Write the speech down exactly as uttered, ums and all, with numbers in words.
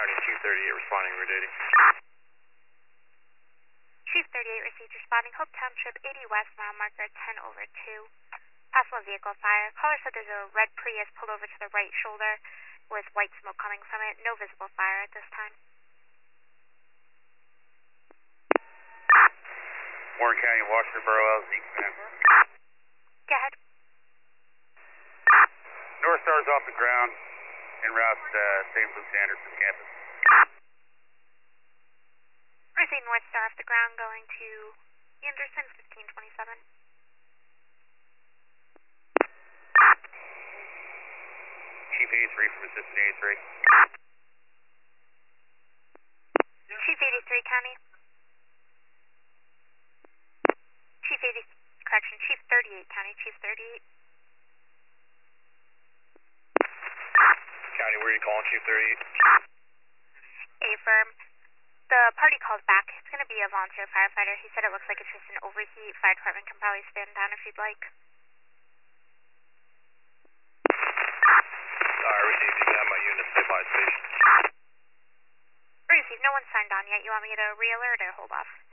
County, Chief thirty-eight responding, Route eighty. Chief thirty-eight received responding, Hope Township, eighty West, mile marker ten over two. Possible vehicle fire. Caller said there's a red Prius pulled over to the right shoulder with white smoke coming from it. No visible fire at this time. Warren County, Washington Borough, L Z, command. Go ahead. North Star's off the ground en route to Saint Luke's Anderson campus. Received North Star off the ground going to Anderson, fifteen twenty-seven. Chief eighty-three from Assistant eighty-three. Chief eighty-three County. Chief eighty, correction, Chief thirty-eight County, Chief thirty-eight. County, where are you calling, Chief thirty-eight? A-firm. The party calls back. It's going to be a volunteer firefighter. He said it looks like it's just an overheat. Fire department can probably stand down if you'd like. Alright, received. You can have my unit stay by station. Received. No one's signed on yet. You want me to re-alert or hold off?